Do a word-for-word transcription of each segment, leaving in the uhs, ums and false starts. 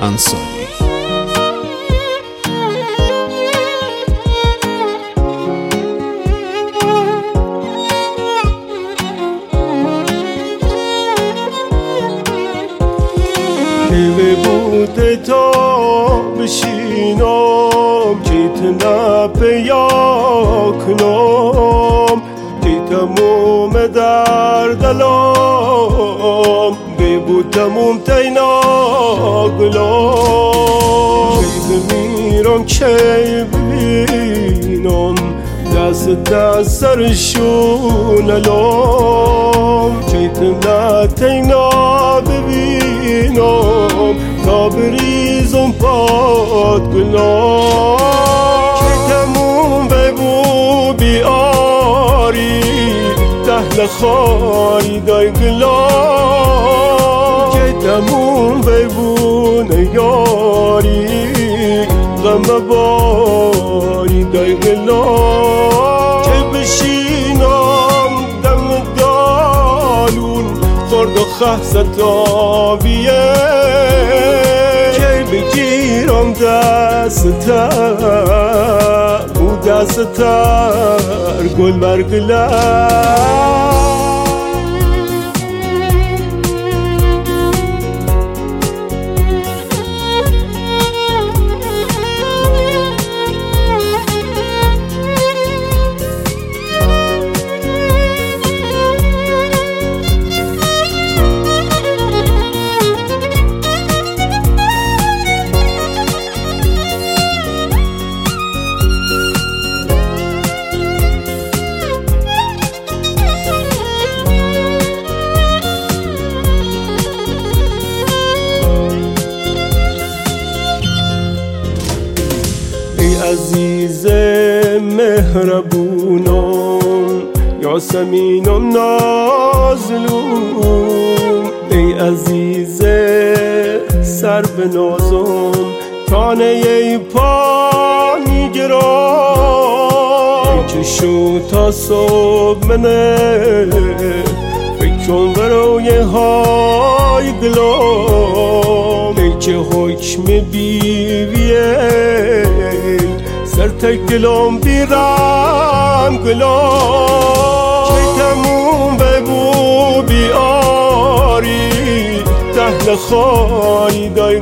انصاری. که بوده تا بشینم که نپیا کنم که تموم در دلم ببود تموم تینا گلم که بمیرم که ببینم دست دست سرشون الام که تینا ببینم تا بریزم پاد گلام که تموم ببو بیاری تهل خاری دای گلام که تموم ببو نیاری غم باری دای گلام که بشینم دم دالون خورد و خحصت آبیه که بگیرم دستتر او دستتر گل برگلم عزیز مهربونم یاسمینم نازلون ای عزیز سر به نازم تانه ای پا میگرم ای چشو تا صبح منه فکرم برای های گلام ای که حکم بیویه سر تکلم بیرم گلام که تموم ببو بیاری تهل خاری دای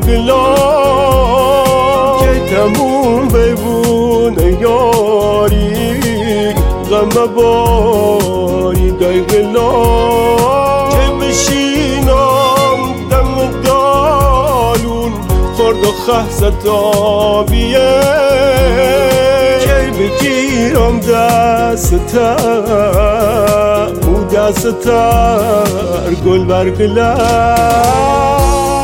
گلام که تموم ببو نیاری غم باری دای گلام که بشینم دم دالون خورد و خحصت آبیه که بگیرم دستتر او دستتر گل برگلم